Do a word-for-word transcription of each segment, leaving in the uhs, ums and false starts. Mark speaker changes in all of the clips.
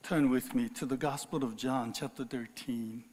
Speaker 1: Turn with me to the Gospel of John, chapter thirteen.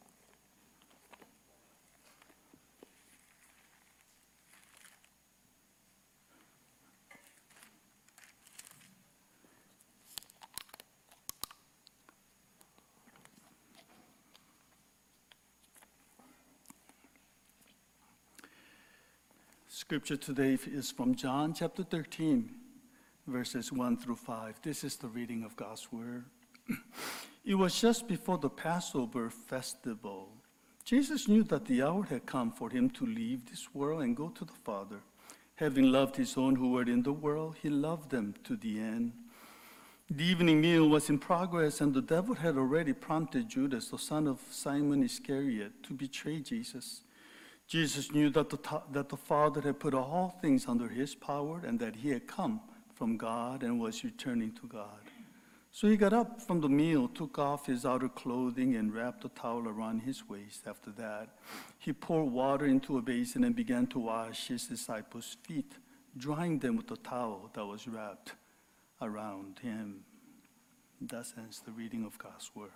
Speaker 1: Scripture today is from John chapter thirteen, verses one through five. This is the reading of God's word. It was just before the Passover festival. Jesus knew that the hour had come for him to leave this world and go to the Father. Having loved his own who were in the world, he loved them to the end. The evening meal was in progress, and the devil had already prompted Judas, the son of Simon Iscariot, to betray Jesus. Jesus knew that the, that the Father had put all things under his power and that he had come from God and was returning to God. So he got up from the meal, took off his outer clothing, and wrapped a towel around his waist. After that, he poured water into a basin and began to wash his disciples' feet, drying them with the towel that was wrapped around him. That ends the reading of God's word.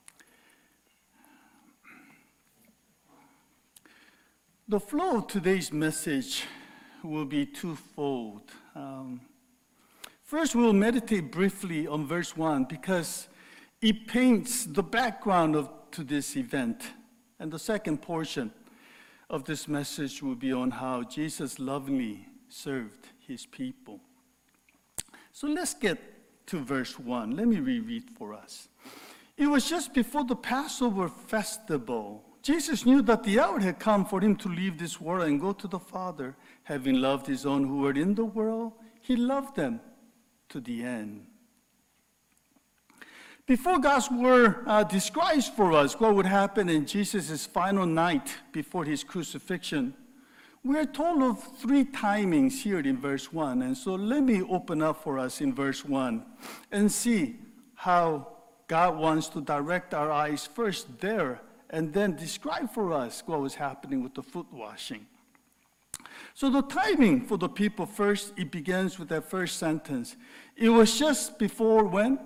Speaker 1: The flow of today's message will be twofold. Um, first, we'll meditate briefly on verse one because it paints the background of, to this event. And the second portion of this message will be on how Jesus lovingly served his people. So let's get to verse one. Let me reread for us. It was just before the Passover festival. Jesus knew that the hour had come for him to leave this world and go to the Father. Having loved his own who were in the world, he loved them to the end. Before God's word uh, describes for us what would happen in Jesus' final night before his crucifixion, we are told of three timings here in verse one. And so let me open up for us in verse one and see how God wants to direct our eyes first there and then describe for us what was happening with the foot washing. So the timing for the people first, it begins with that first sentence. It was just before when?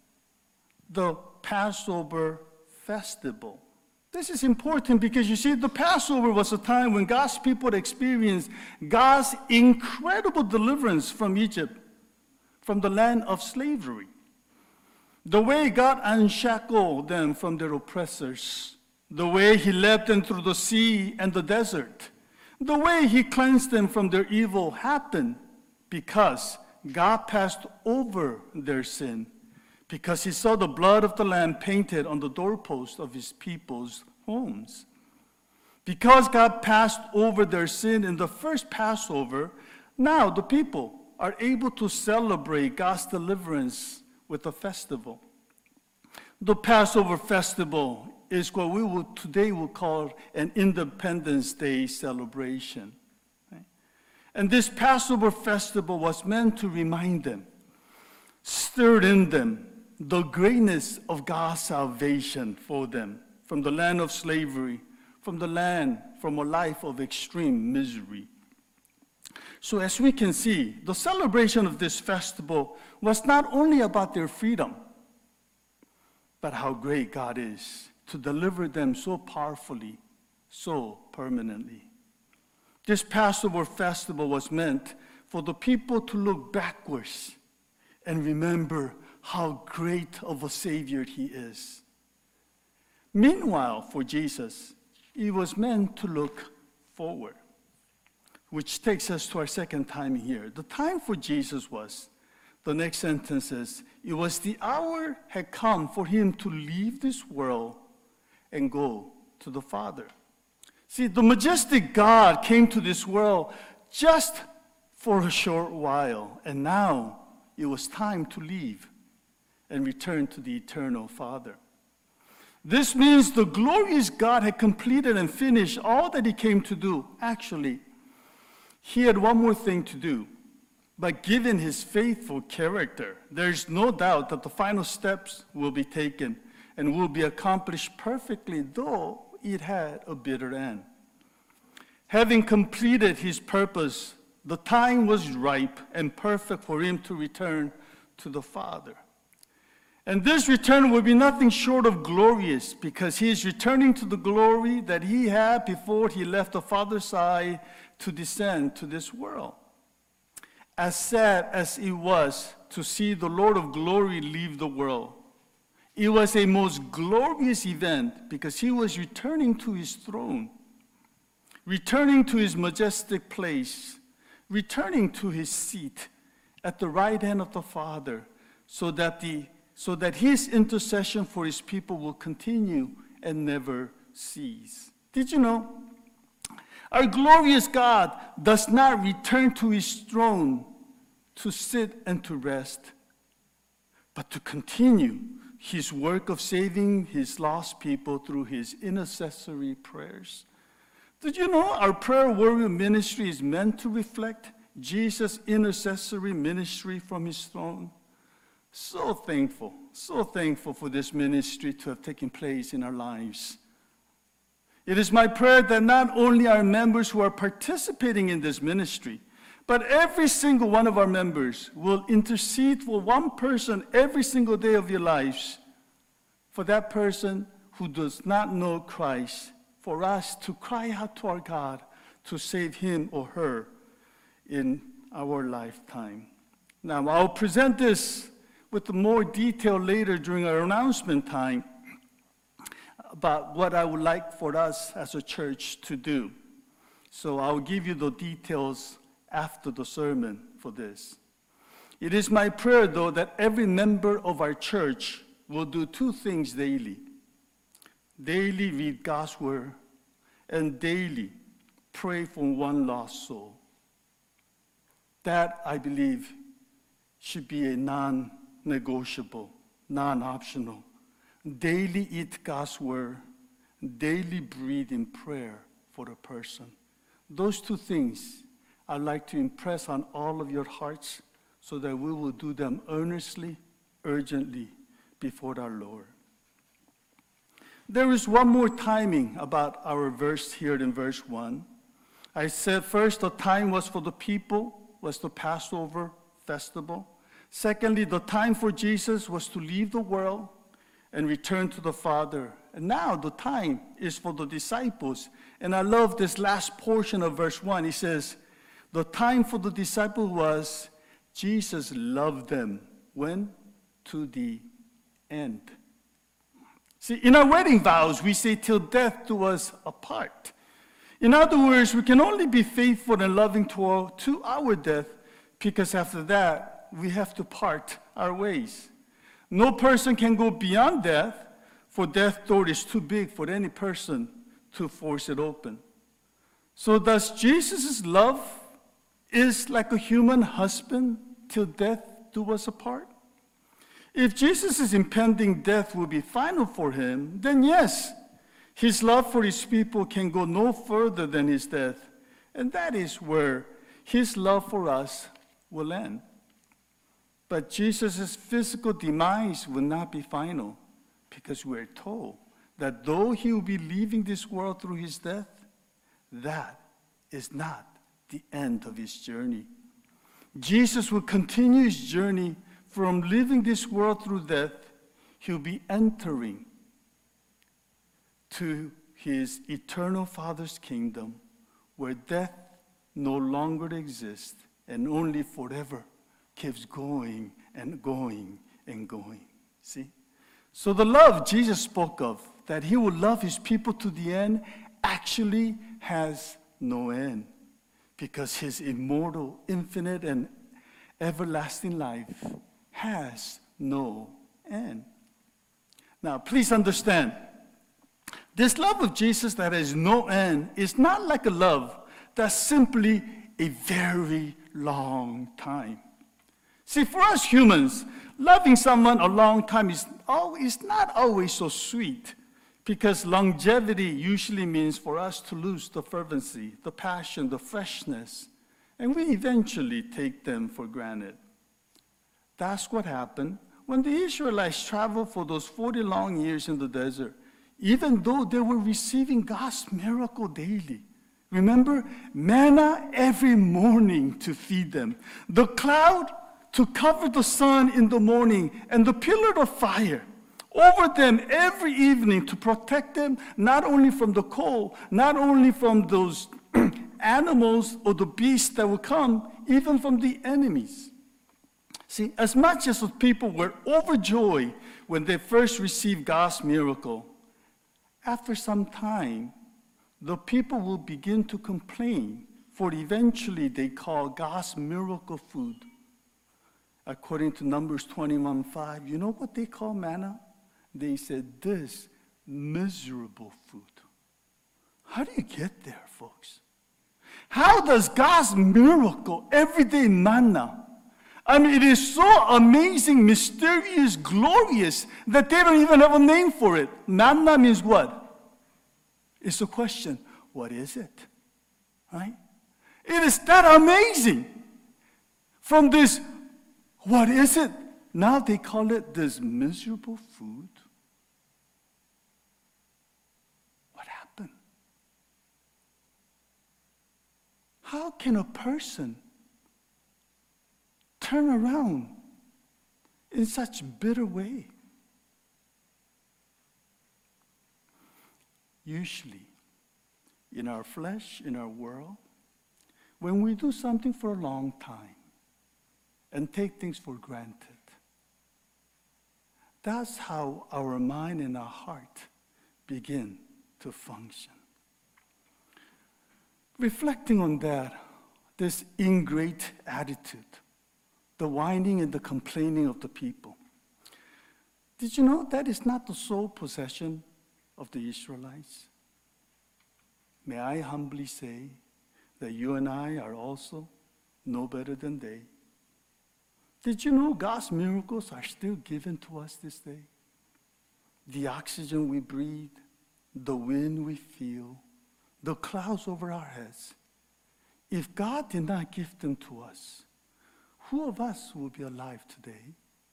Speaker 1: The Passover festival. This is important because you see, the Passover was a time when God's people experienced God's incredible deliverance from Egypt, from the land of slavery. The way God unshackled them from their oppressors, the way he led them through the sea and the desert, the way he cleansed them from their evil happened because God passed over their sin, because he saw the blood of the Lamb painted on the doorpost of his people's homes. Because God passed over their sin in the first Passover, now the people are able to celebrate God's deliverance with a festival. The Passover festival is what we will today will call an Independence Day celebration. Right? And this Passover festival was meant to remind them, stir in them, the greatness of God's salvation for them from the land of slavery, from the land, from a life of extreme misery. So as we can see, the celebration of this festival was not only about their freedom, but how great God is to deliver them so powerfully, so permanently. This Passover festival was meant for the people to look backwards and remember how great of a Savior he is. Meanwhile, for Jesus, it was meant to look forward, which takes us to our second time here. The time for Jesus was, the next sentence is, it was the hour had come for him to leave this world and go to the Father. See, the majestic God came to this world just for a short while, and now it was time to leave and return to the eternal Father. This means the glorious God had completed and finished all that he came to do. Actually, he had one more thing to do. But given his faithful character, there's no doubt that the final steps will be taken and will be accomplished perfectly, though it had a bitter end. Having completed his purpose, the time was ripe and perfect for him to return to the Father. And this return will be nothing short of glorious, because he is returning to the glory that he had before he left the Father's side to descend to this world. As sad as it was to see the Lord of glory leave the world, it was a most glorious event because he was returning to his throne, returning to his majestic place, returning to his seat at the right hand of the Father, so that the so that his intercession for his people will continue and never cease. Did you know? Our glorious God does not return to his throne to sit and to rest, but to continue his work of saving his lost people through his intercessory prayers. Did you know our prayer warrior ministry is meant to reflect Jesus' intercessory ministry from his throne? So thankful, so thankful for this ministry to have taken place in our lives. It is my prayer that not only our members who are participating in this ministry, but every single one of our members will intercede for one person every single day of your lives, for that person who does not know Christ, for us to cry out to our God to save him or her in our lifetime. Now, I'll present this with more detail later during our announcement time about what I would like for us as a church to do. So I'll give you the details after the sermon for this. It is my prayer, though, that every member of our church will do two things daily. Daily read God's word, and daily pray for one lost soul. That, I believe, should be a non-negotiable, non-optional. Daily eat God's word, daily breathe in prayer for the person. Those two things I'd like to impress on all of your hearts so that we will do them earnestly, urgently before our Lord. There is one more timing about our verse here in verse one. I said first the time was for the people, was the Passover festival. Secondly, the time for Jesus was to leave the world and return to the Father. And now the time is for the disciples. And I love this last portion of verse one. He says, the time for the disciples was Jesus loved them. When? To the end. See, in our wedding vows, we say, till death do us apart. In other words, we can only be faithful and loving to our, to our death, because after that, we have to part our ways. No person can go beyond death, for death door is too big for any person to force it open. So thus, Jesus' love is like a human husband till death do us apart? If Jesus' impending death will be final for him, then yes, his love for his people can go no further than his death. And that is where his love for us will end. But Jesus' physical demise will not be final, because we're told that though he will be leaving this world through his death, that is not the end of his journey. Jesus will continue his journey from living this world through death. He'll be entering to his eternal Father's kingdom, where death no longer exists and only forever keeps going and going and going. See? So the love Jesus spoke of, that he will love his people to the end, actually has no end, because his immortal, infinite, and everlasting life has no end. Now, please understand, this love of Jesus that has no end is not like a love that's simply a very long time. See, for us humans, loving someone a long time is, always, not always so sweet, because longevity usually means for us to lose the fervency, the passion, the freshness, and we eventually take them for granted. That's what happened when the Israelites traveled for those forty long years in the desert, even though they were receiving God's miracle daily. Remember, manna every morning to feed them. The cloud to cover the sun in the morning and the pillar of fire over them every evening to protect them not only from the cold, not only from those animals or the beasts that will come, even from the enemies. See, as much as the people were overjoyed when they first received God's miracle, after some time, the people will begin to complain, for eventually they call God's miracle food. According to Numbers twenty-one five, you know what they call manna? They said, this miserable food. How do you get there, folks? How does God's miracle, everyday manna, I mean, it is so amazing, mysterious, glorious, that they don't even have a name for it. Manna means what? It's a question. What is it? Right? It is that amazing. From this, what is it? Now they call it this miserable food. What happened? How can a person turn around in such a bitter way? Usually, in our flesh, in our world, when we do something for a long time and take things for granted, that's how our mind and our heart begin to function. Reflecting on that, this ingrate attitude, the whining and the complaining of the people. Did you know that is not the sole possession of the Israelites? May I humbly say that you and I are also no better than they. Did you know God's miracles are still given to us this day? The oxygen we breathe, the wind we feel, the clouds over our heads. If God did not give them to us, who of us will be alive today?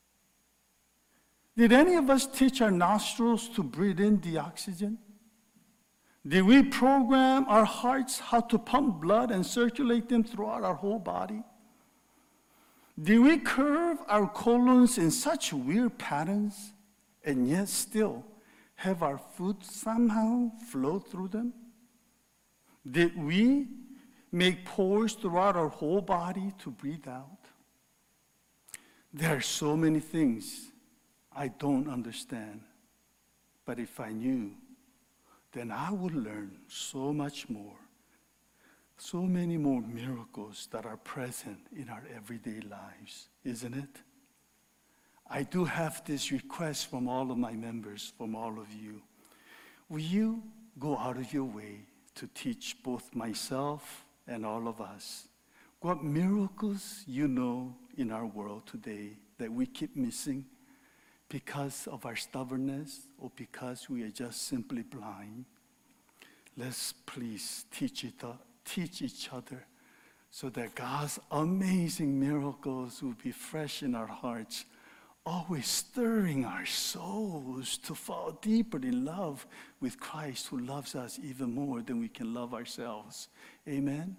Speaker 1: Did any of us teach our nostrils to breathe in the oxygen? Did we program our hearts how to pump blood and circulate them throughout our whole body? Did we curve our colons in such weird patterns and yet still have our food somehow flow through them? Did we make pores throughout our whole body to breathe out? There are so many things I don't understand, but if I knew, then I would learn so much more, so many more miracles that are present in our everyday lives, isn't it? I do have this request from all of my members, from all of you. Will you go out of your way to teach both myself and all of us what miracles you know in our world today that we keep missing because of our stubbornness or because we are just simply blind? Let's please teach it, teach each other so that God's amazing miracles will be fresh in our hearts, always stirring our souls to fall deeper in love with Christ, who loves us even more than we can love ourselves. Amen?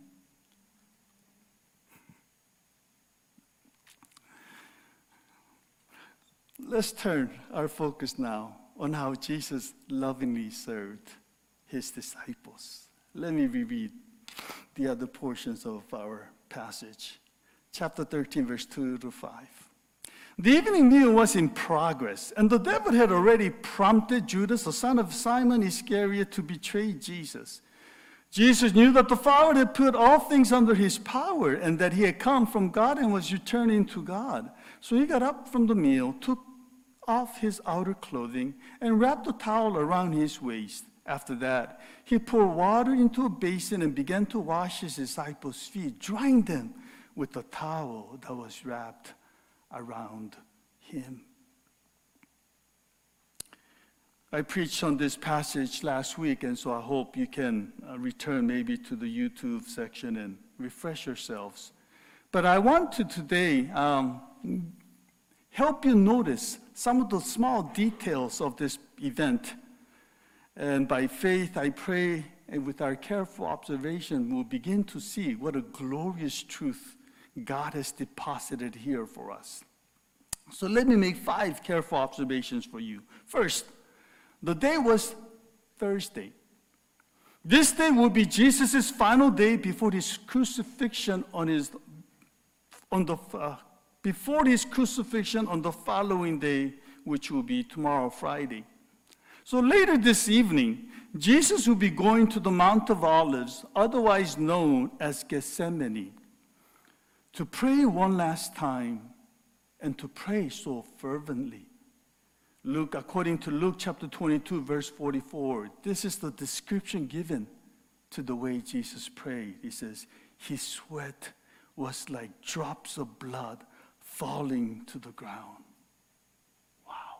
Speaker 1: Let's turn our focus now on how Jesus lovingly served his disciples. Let me reread the other portions of our passage. Chapter thirteen, verse two to five. The evening meal was in progress, and the devil had already prompted Judas, the son of Simon Iscariot, to betray Jesus. Jesus knew that the Father had put all things under his power, and that he had come from God and was returning to God. So he got up from the meal, took off his outer clothing, and wrapped a towel around his waist. After that, he poured water into a basin and began to wash his disciples' feet, drying them with the towel that was wrapped around him. I preached on this passage last week, and so I hope you can uh, return maybe to the YouTube section and refresh yourselves. But I want to today um, help you notice some of the small details of this event. And by faith, I pray, and with our careful observation, we'll begin to see what a glorious truth God has deposited here for us. So let me make five careful observations for you. First, the day was Thursday. This day will be Jesus' final day before his crucifixion on his on the uh, before his crucifixion on the following day, which will be tomorrow, Friday. So later this evening, Jesus will be going to the Mount of Olives, otherwise known as Gethsemane, to pray one last time and to pray so fervently. Luke, according to Luke chapter twenty-two, verse forty-four, this is the description given to the way Jesus prayed. He says, his sweat was like drops of blood falling to the ground. Wow.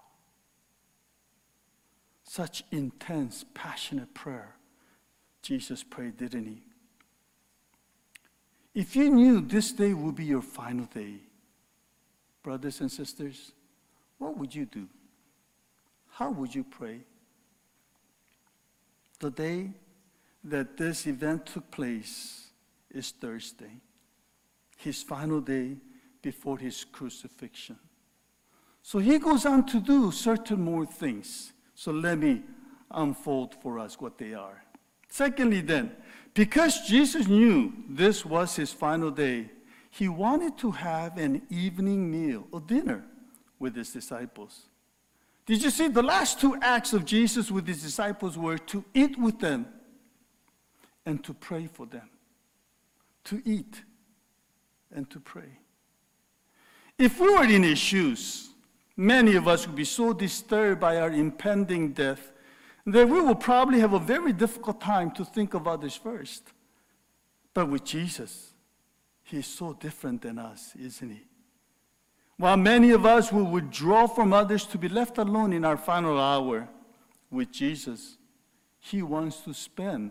Speaker 1: Such intense, passionate prayer Jesus prayed, didn't he? If you knew this day would be your final day, brothers and sisters, what would you do? How would you pray? The day that this event took place is Thursday, his final day before his crucifixion. So he goes on to do certain more things. So let me unfold for us what they are. Secondly then, because Jesus knew this was his final day, he wanted to have an evening meal, or dinner, with his disciples. Did you see the last two acts of Jesus with his disciples were to eat with them and to pray for them? To eat and to pray. If we were in his shoes, many of us would be so disturbed by our impending death that we will probably have a very difficult time to think of others first. But with Jesus, he is so different than us, isn't he? While many of us will withdraw from others to be left alone in our final hour, with Jesus, he wants to spend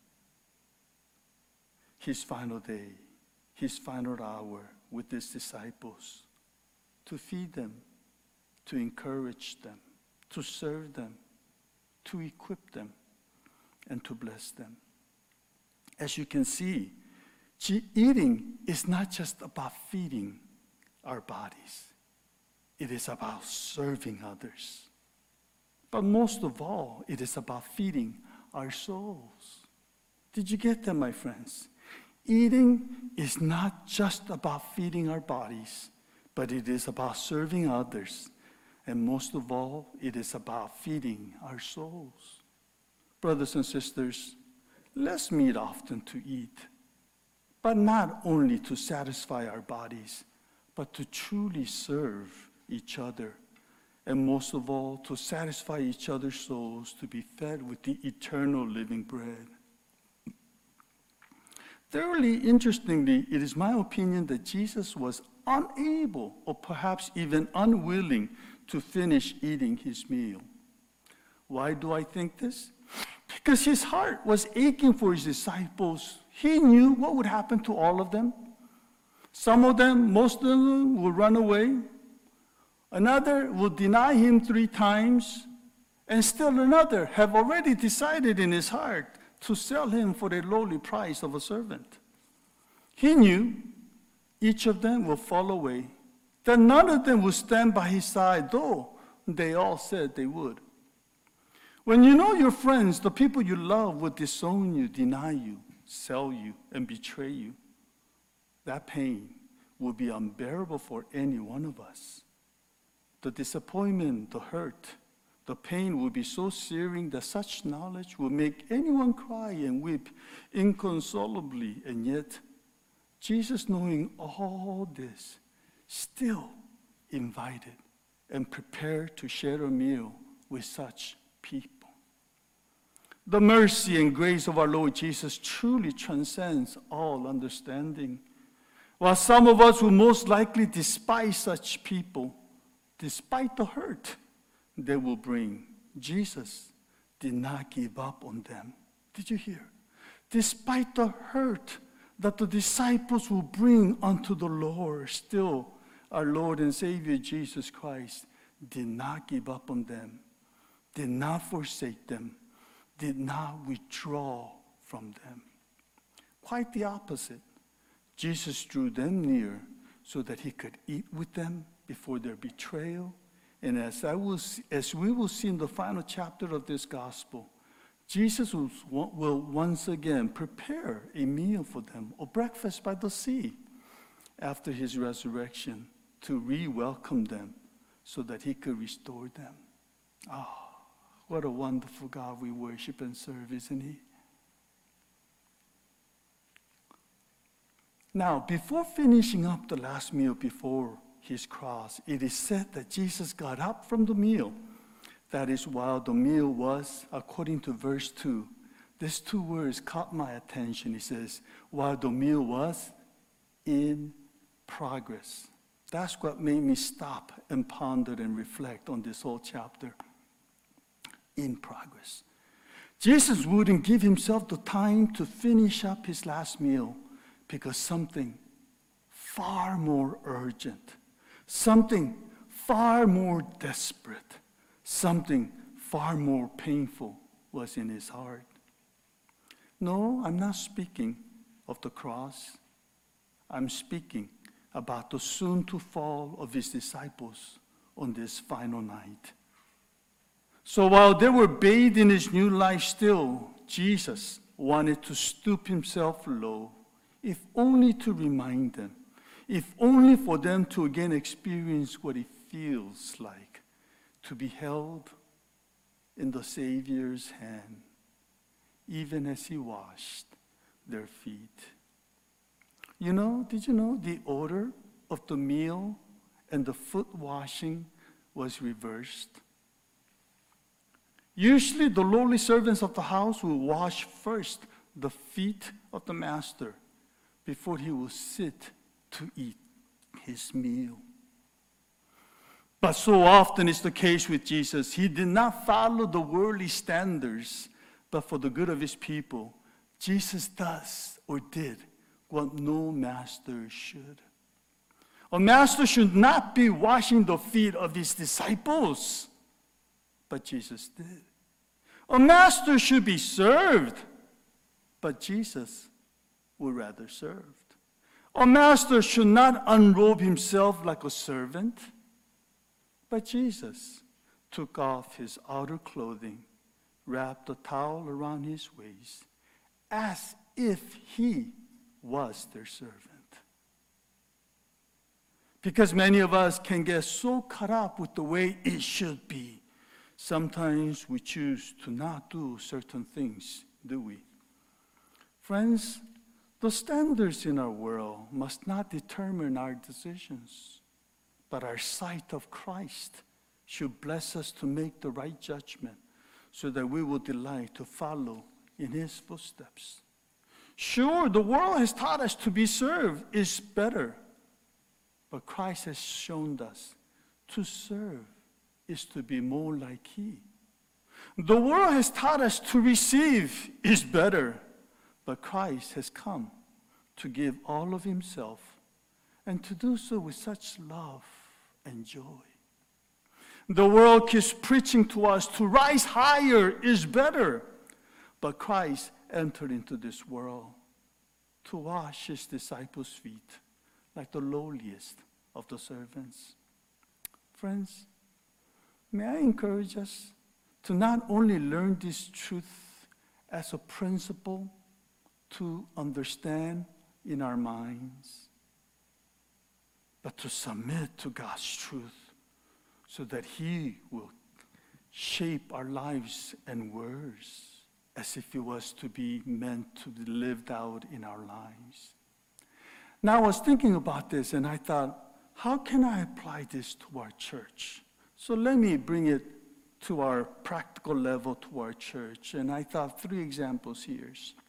Speaker 1: his final day, his final hour with his disciples, to feed them, to encourage them, to serve them, to equip them, and to bless them. As you can see, eating is not just about feeding our bodies. It is about serving others. But most of all, it is about feeding our souls. Did you get that, my friends? Eating is not just about feeding our bodies, but it is about serving others. And most of all, it is about feeding our souls. Brothers and sisters, let's meet often to eat, but not only to satisfy our bodies, but to truly serve each other, and most of all, to satisfy each other's souls, to be fed with the eternal living bread. Thoroughly interestingly, it is my opinion that Jesus was unable, or perhaps even unwilling, to finish eating his meal. Why do I think this? Because his heart was aching for his disciples. He knew what would happen to all of them. Some of them, most of them, will run away. Another will deny him three times. And still another have already decided in his heart to sell him for the lowly price of a servant. He knew each of them will fall away, that none of them will stand by his side, though they all said they would. When you know your friends, the people you love, will disown you, deny you, sell you, and betray you, that pain will be unbearable for any one of us. The disappointment, the hurt, the pain will be so searing that such knowledge will make anyone cry and weep inconsolably. And yet, Jesus, knowing all this, still invited and prepared to share a meal with such people. The mercy and grace of our Lord Jesus truly transcends all understanding. While some of us will most likely despise such people, despite the hurt they will bring, Jesus did not give up on them. Did you hear? Despite the hurt that the disciples will bring unto the Lord, still our Lord and Savior Jesus Christ did not give up on them, did not forsake them, did not withdraw from them. Quite the opposite. Jesus drew them near so that he could eat with them before their betrayal. And as, I will see, as we will see in the final chapter of this gospel, Jesus will, will once again prepare a meal for them, a breakfast by the sea, after his resurrection, to re-welcome them so that he could restore them. Ah, oh, what a wonderful God we worship and serve, isn't he? Now, before finishing up the last meal before his cross, it is said that Jesus got up from the meal. That is, while the meal was, according to verse two, these two words caught my attention. He says, while the meal was in progress. That's what made me stop and ponder and reflect on this whole chapter. In progress. Jesus wouldn't give himself the time to finish up his last meal because something far more urgent, something far more desperate, something far more painful was in his heart. No, I'm not speaking of the cross. I'm speaking about the soon-to fall of his disciples on this final night. So while they were bathed in his new life still, Jesus wanted to stoop himself low, if only to remind them, if only for them to again experience what it feels like to be held in the Savior's hand, even as he washed their feet. You know, did you know the order of the meal and the foot washing was reversed? Usually the lowly servants of the house will wash first the feet of the master before he will sit to eat his meal. But so often is the case with Jesus. He did not follow the worldly standards, but for the good of his people, Jesus does or did what no master should. A master should not be washing the feet of his disciples, but Jesus did. A master should be served, but Jesus would rather serve. A master should not unrobe himself like a servant, but Jesus took off his outer clothing, wrapped a towel around his waist, as if he was their servant. Because many of us can get so caught up with the way it should be, sometimes we choose to not do certain things, do we? Friends, the standards in our world must not determine our decisions, but our sight of Christ should bless us to make the right judgment so that we will delight to follow in his footsteps. Sure, the world has taught us to be served is better, but Christ has shown us to serve is to be more like he. The world has taught us to receive is better, but Christ has come to give all of himself and to do so with such love and joy. The world keeps preaching to us to rise higher is better, but Christ entered into this world to wash his disciples' feet like the lowliest of the servants. Friends, may I encourage us to not only learn this truth as a principle to understand in our minds, but to submit to God's truth so that he will shape our lives and words as if it was to be meant to be lived out in our lives. Now, I was thinking about this and I thought, how can I apply this to our church? So let me bring it to our practical level to our church. And I thought three examples here.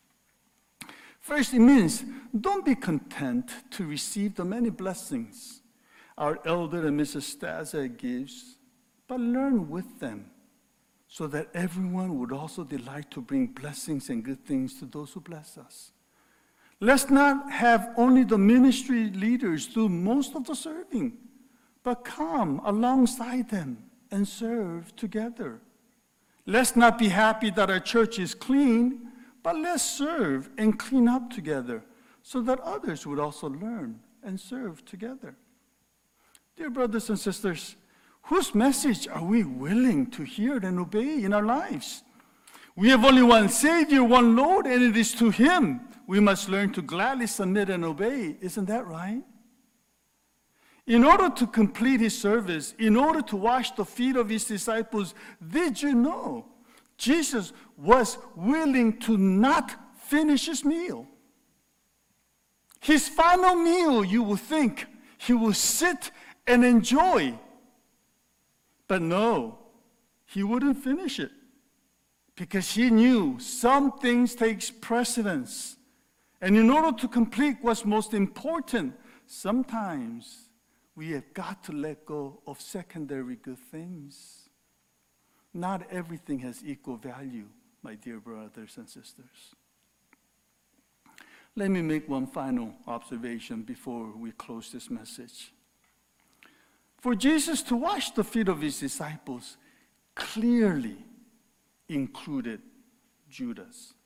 Speaker 1: First, it means don't be content to receive the many blessings our elder and Missus Stazza gives, but learn with them so that everyone would also delight to bring blessings and good things to those who bless us. Let's not have only the ministry leaders do most of the serving, but come alongside them and serve together. Let's not be happy that our church is clean, but let's serve and clean up together so that others would also learn and serve together. Dear brothers and sisters, whose message are we willing to hear and obey in our lives? We have only one Savior, one Lord, and it is to Him we must learn to gladly submit and obey. Isn't that right? In order to complete His service, in order to wash the feet of His disciples, did you know Jesus was willing to not finish His meal? His final meal, you will think, He will sit and enjoy. But no, He wouldn't finish it because He knew some things takes precedence. And in order to complete what's most important, sometimes we have got to let go of secondary good things. Not everything has equal value, my dear brothers and sisters. Let me make one final observation before we close this message. For Jesus to wash the feet of His disciples clearly included Judas.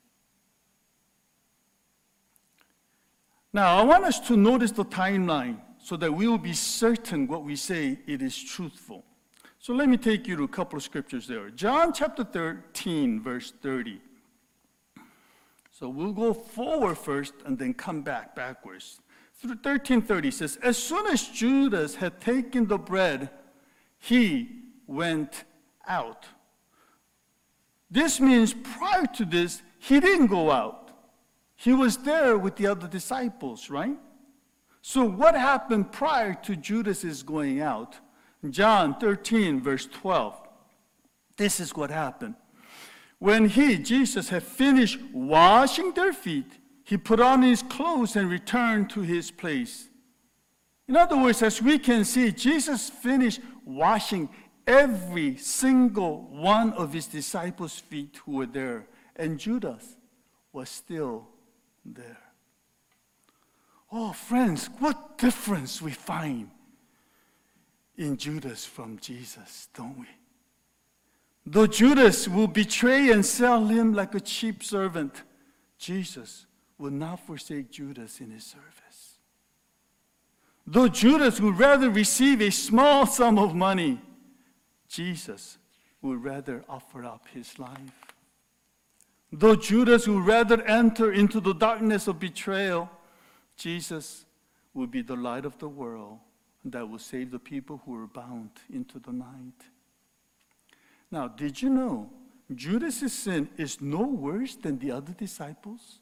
Speaker 1: Now, I want us to notice the timeline so that we will be certain what we say it is truthful. So let me take you to a couple of scriptures there. John chapter thirteen, verse thirty. So we'll go forward first and then come back backwards. thirteen thirty says, as soon as Judas had taken the bread, he went out. This means prior to this, he didn't go out. He was there with the other disciples, right? So what happened prior to Judas's going out? John thirteen, verse twelve. This is what happened. When he, Jesus, had finished washing their feet, he put on his clothes and returned to his place. In other words, as we can see, Jesus finished washing every single one of his disciples' feet who were there, and Judas was still there. Oh, friends, what difference we find in Judas from Jesus, don't we? Though Judas will betray and sell him like a cheap servant, Jesus will not forsake Judas in his service. Though Judas would rather receive a small sum of money, Jesus would rather offer up his life. Though Judas would rather enter into the darkness of betrayal, Jesus will be the light of the world that will save the people who are bound into the night. Now, did you know Judas' sin is no worse than the other disciples?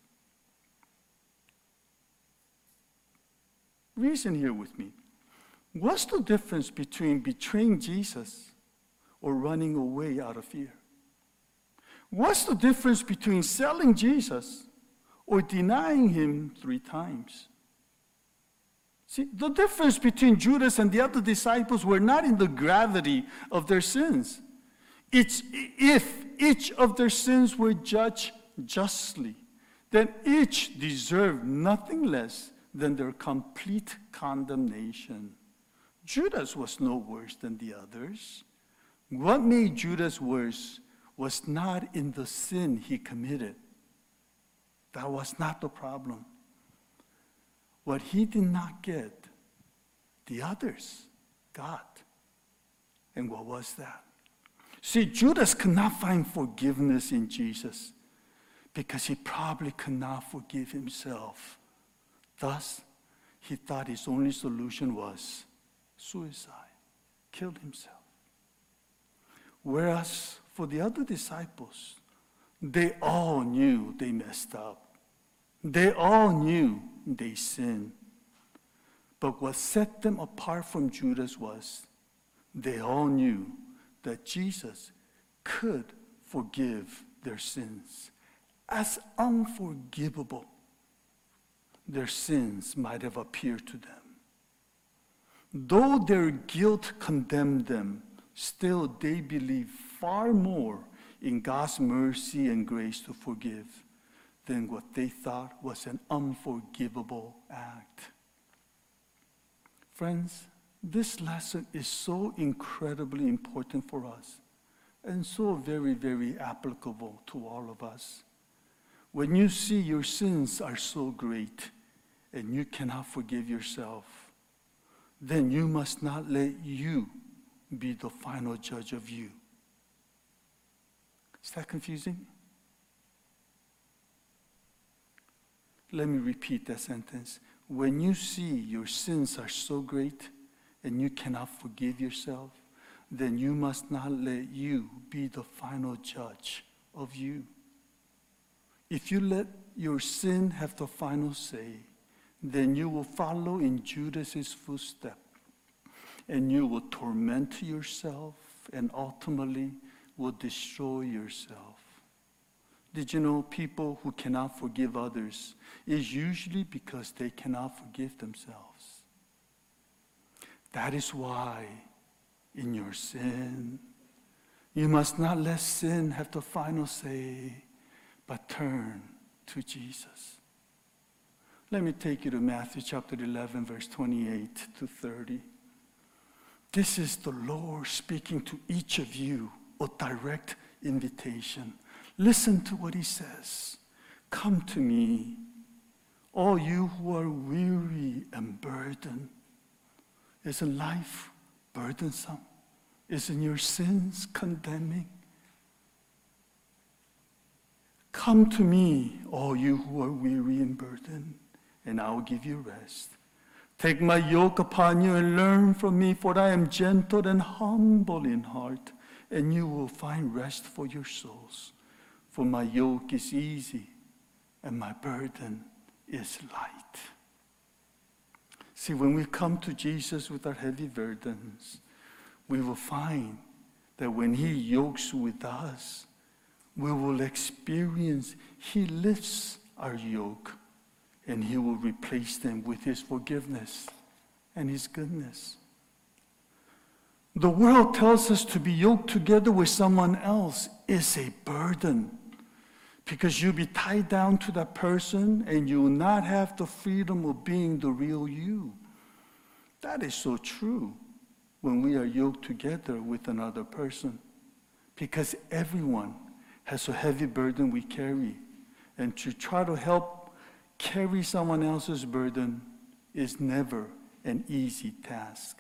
Speaker 1: Reason here with me. What's the difference between betraying Jesus or running away out of fear? What's the difference between selling Jesus or denying him three times? See, the difference between Judas and the other disciples were not in the gravity of their sins. It's if each of their sins were judged justly, then each deserved nothing less than their complete condemnation. Judas was no worse than the others. What made Judas worse was not in the sin he committed. That was not the problem. What he did not get, the others got. And what was that? See, Judas could not find forgiveness in Jesus because he probably could not forgive himself. Thus, he thought his only solution was suicide, killed himself. Whereas for the other disciples, they all knew they messed up. They all knew they sinned. But what set them apart from Judas was they all knew that Jesus could forgive their sins. As unforgivable their sins might have appeared to them. Though their guilt condemned them, still they believed far more in God's mercy and grace to forgive than what they thought was an unforgivable act. Friends, this lesson is so incredibly important for us and so very, very applicable to all of us. When you see your sins are so great, and you cannot forgive yourself, then you must not let you be the final judge of you. Is that confusing? Let me repeat that sentence. When you see your sins are so great and you cannot forgive yourself, then you must not let you be the final judge of you. If you let your sin have the final say, then you will follow in Judas's footsteps, and you will torment yourself and ultimately will destroy yourself. Did you know people who cannot forgive others is usually because they cannot forgive themselves? That is why in your sin, you must not let sin have the final say, but turn to Jesus. Let me take you to Matthew chapter eleven, verse twenty-eight to thirty. This is the Lord speaking to each of you, a direct invitation. Listen to what he says. Come to me, all you who are weary and burdened. Isn't life burdensome? Isn't your sins condemning? Come to me, all you who are weary and burdened, and I will give you rest. Take my yoke upon you and learn from me, for I am gentle and humble in heart, and you will find rest for your souls. For my yoke is easy, and my burden is light. See, when we come to Jesus with our heavy burdens, we will find that when he yokes with us, we will experience he lifts our yoke, and he will replace them with his forgiveness and his goodness. The world tells us to be yoked together with someone else is a burden, because you'll be tied down to that person and you will not have the freedom of being the real you. That is so true when we are yoked together with another person, because everyone has a heavy burden we carry, and to try to help carry someone else's burden is never an easy task.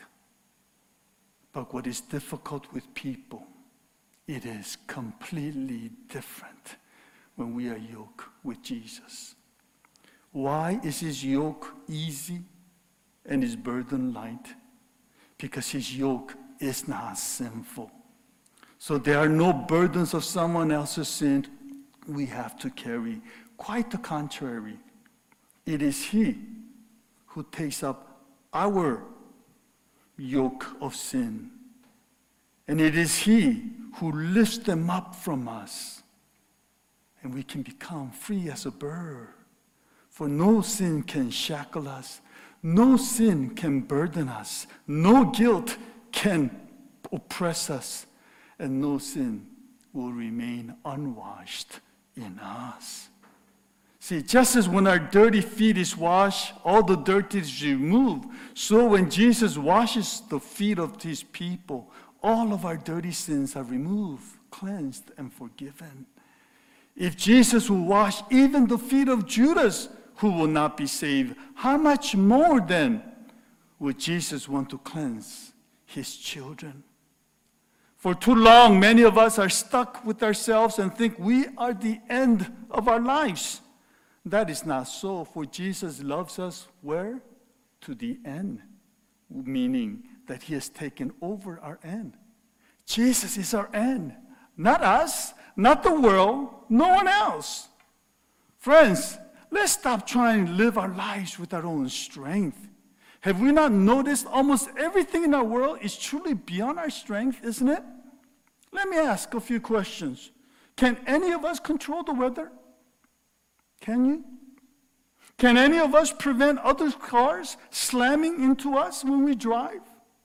Speaker 1: But what is difficult with people, it is completely different when we are yoked with Jesus. Why is his yoke easy and his burden light? Because his yoke is not sinful. So there are no burdens of someone else's sin we have to carry. Quite the contrary. It is he who takes up our yoke of sin. And it is he who lifts them up from us. And we can become free as a bird. For no sin can shackle us. No sin can burden us. No guilt can oppress us. And no sin will remain unwashed in us. See, just as when our dirty feet is washed, all the dirt is removed, so when Jesus washes the feet of his people, all of our dirty sins are removed, cleansed, and forgiven. If Jesus will wash even the feet of Judas, who will not be saved, how much more then would Jesus want to cleanse his children? For too long, many of us are stuck with ourselves and think we are the end of our lives. That is not so, for Jesus loves us where? To the end, meaning that he has taken over our end. Jesus is our end, not us, not the world, no one else. Friends, let's stop trying to live our lives with our own strength. Have we not noticed almost everything in our world is truly beyond our strength, isn't it? Let me ask a few questions. Can any of us control the weather? Can you? Can any of us prevent other cars slamming into us when we drive?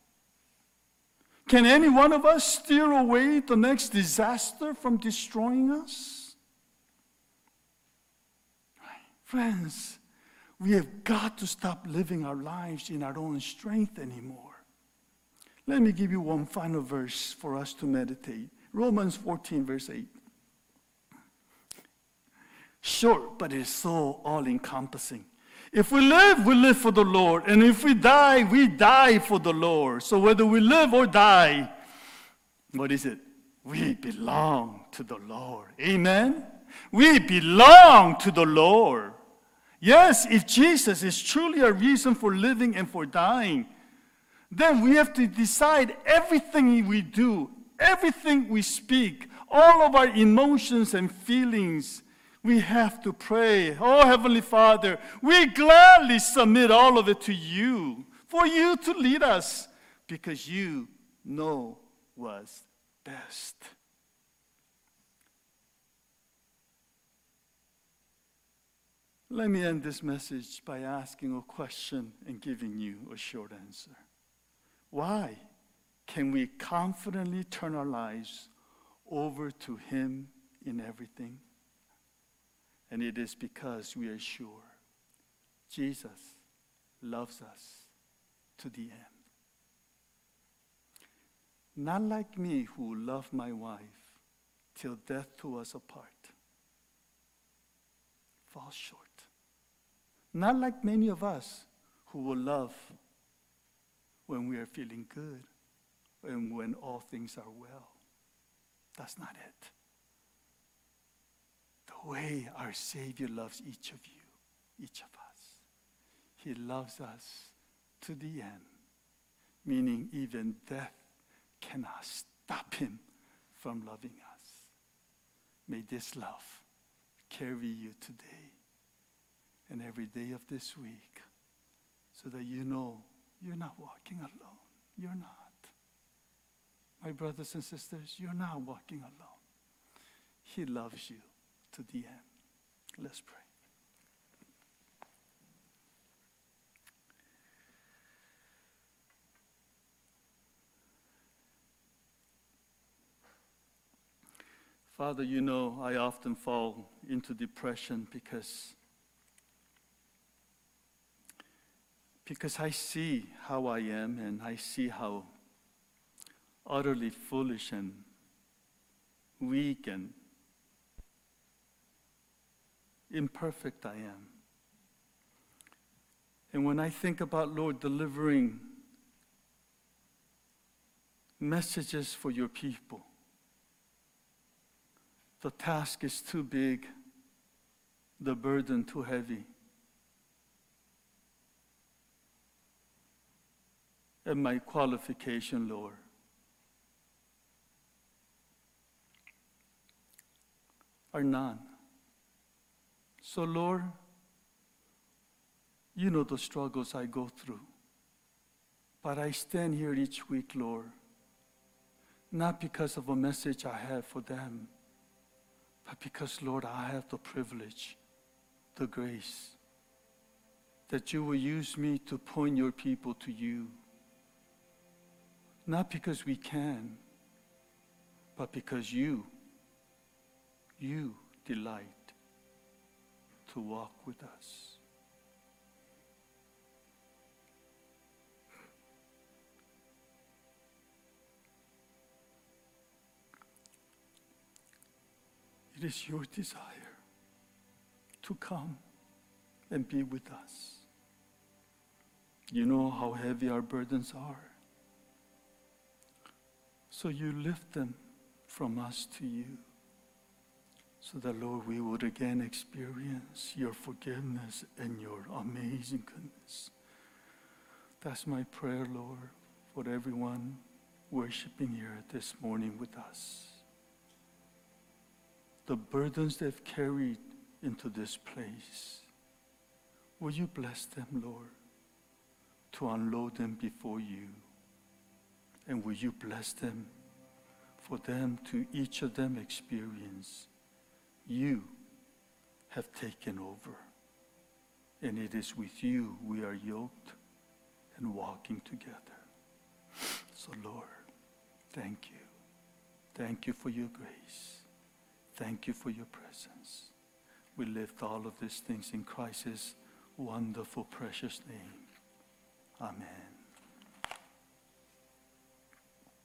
Speaker 1: Can any one of us steer away the next disaster from destroying us? Friends, we have got to stop living our lives in our own strength anymore. Let me give you one final verse for us to meditate. Romans fourteen, verse eight. Short, but it is so all-encompassing. If we live, we live for the Lord. And if we die, we die for the Lord. So whether we live or die, what is it? We belong to the Lord. Amen? We belong to the Lord. Yes, if Jesus is truly a reason for living and for dying, then we have to decide everything we do, everything we speak, all of our emotions and feelings, we have to pray. Oh, Heavenly Father, we gladly submit all of it to you, for you to lead us, because you know what's best. Let me end this message by asking a question and giving you a short answer. Why can we confidently turn our lives over to Him in everything? And it is because we are sure Jesus loves us to the end. Not like me, who loved my wife till death do us apart. Fall short. Not like many of us who will love when we are feeling good and when all things are well. That's not it. The way our Savior loves each of you, each of us. He loves us to the end, meaning even death cannot stop Him from loving us. May this love carry you today and every day of this week, so that you know you're not walking alone. You're not. My brothers and sisters, you're not walking alone. He loves you to the end. Let's pray. Father, you know I often fall into depression because Because I see how I am, and I see how utterly foolish and weak and imperfect I am. And when I think about, Lord, delivering messages for your people, the task is too big, the burden too heavy. And my qualification, Lord, are none. So, Lord, you know the struggles I go through. But I stand here each week, Lord, not because of a message I have for them, but because, Lord, I have the privilege, the grace, that you will use me to point your people to you. Not because we can, but because you, you delight to walk with us. It is your desire to come and be with us. You know how heavy our burdens are. So you lift them from us to you, so that, Lord, we would again experience your forgiveness and your amazing goodness. That's my prayer, Lord, for everyone worshiping here this morning with us. The burdens they've carried into this place, will you bless them, Lord, to unload them before you? And will you bless them, for them to each of them experience you have taken over. And it is with you we are yoked and walking together. So, Lord, thank you. Thank you for your grace. Thank you for your presence. We lift all of these things in Christ's wonderful, precious name. Amen.